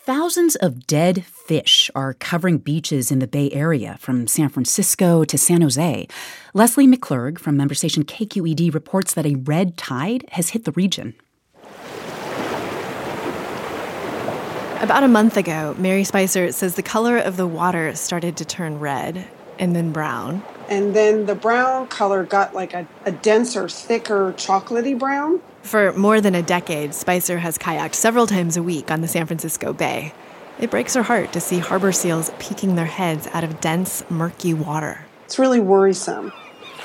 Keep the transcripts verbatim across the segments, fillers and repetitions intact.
Thousands of dead fish are covering beaches in the Bay Area, from San Francisco to San Jose. Leslie McClurg from member station K Q E D reports that a red tide has hit the region. About a month ago, Mary Spicer says the color of the water started to turn red and then brown. And then the brown color got like a, a denser, thicker, chocolatey brown. For more than a decade, Spicer has kayaked several times a week on the San Francisco Bay. It breaks her heart to see harbor seals peeking their heads out of dense, murky water. It's really worrisome.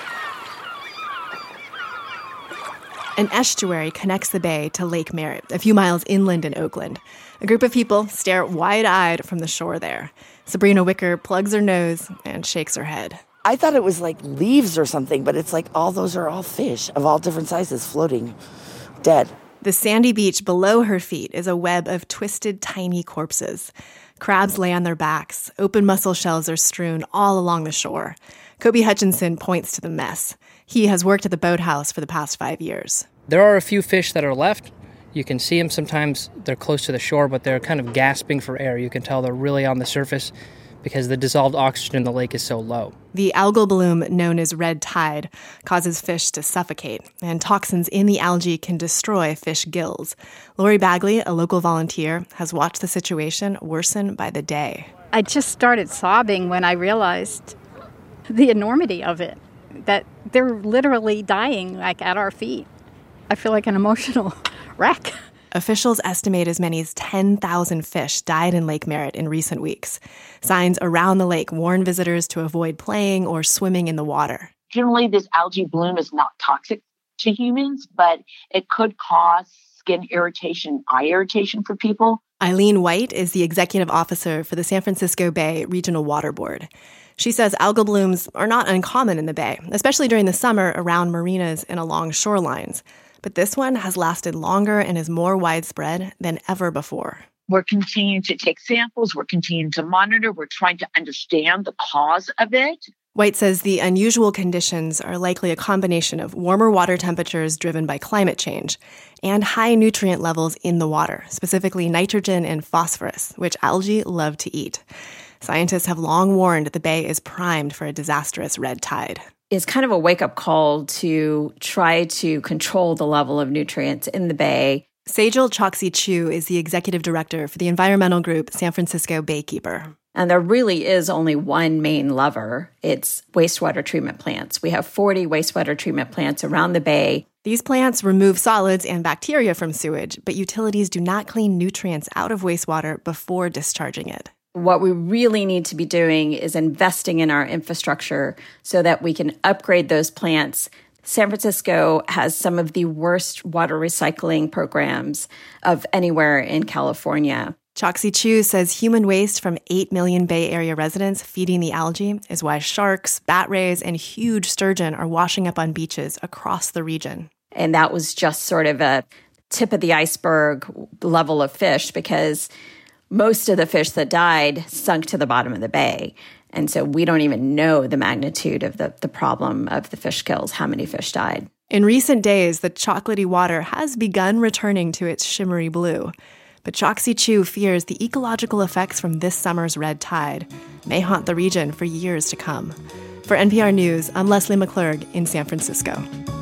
An estuary connects the bay to Lake Merritt, a few miles inland in Oakland. A group of people stare wide-eyed from the shore there. Sabrina Wicker plugs her nose and shakes her head. I thought it was like leaves or something, but it's like all those are all fish of all different sizes floating, dead. The sandy beach below her feet is a web of twisted, tiny corpses. Crabs lay on their backs. Open mussel shells are strewn all along the shore. Kobe Hutchinson points to the mess. He has worked at the boathouse for the past five years. There are a few fish that are left. You can see them sometimes. They're close to the shore, but they're kind of gasping for air. You can tell they're really on the surface because the dissolved oxygen in the lake is so low. The algal bloom known as red tide causes fish to suffocate, and toxins in the algae can destroy fish gills. Lori Bagley, a local volunteer, has watched the situation worsen by the day. I just started sobbing when I realized the enormity of it, that they're literally dying like at our feet. I feel like an emotional wreck. Officials estimate as many as ten thousand fish died in Lake Merritt in recent weeks. Signs around the lake warn visitors to avoid playing or swimming in the water. Generally, this algae bloom is not toxic to humans, but it could cause skin irritation, eye irritation for people. Eileen White is the executive officer for the San Francisco Bay Regional Water Board. She says algal blooms are not uncommon in the bay, especially during the summer around marinas and along shorelines. But this one has lasted longer and is more widespread than ever before. We're continuing to take samples. We're continuing to monitor. We're trying to understand the cause of it. White says the unusual conditions are likely a combination of warmer water temperatures driven by climate change and high nutrient levels in the water, specifically nitrogen and phosphorus, which algae love to eat. Scientists have long warned the bay is primed for a disastrous red tide. Is kind of a wake-up call to try to control the level of nutrients in the bay. Sejal Choksi Chu is the executive director for the environmental group San Francisco Baykeeper. And there really is only one main lever. It's wastewater treatment plants. We have forty wastewater treatment plants around the bay. These plants remove solids and bacteria from sewage, but utilities do not clean nutrients out of wastewater before discharging it. What we really need to be doing is investing in our infrastructure so that we can upgrade those plants. San Francisco has some of the worst water recycling programs of anywhere in California. Choksi Chu says human waste from eight million Bay Area residents feeding the algae is why sharks, bat rays, and huge sturgeon are washing up on beaches across the region. And that was just sort of a tip of the iceberg level of fish, because most of the fish that died sunk to the bottom of the bay. And so we don't even know the magnitude of the, the problem of the fish kills, how many fish died. In recent days, the chocolatey water has begun returning to its shimmery blue. But Choksi Chu fears the ecological effects from this summer's red tide may haunt the region for years to come. For N P R News, I'm Leslie McClurg in San Francisco.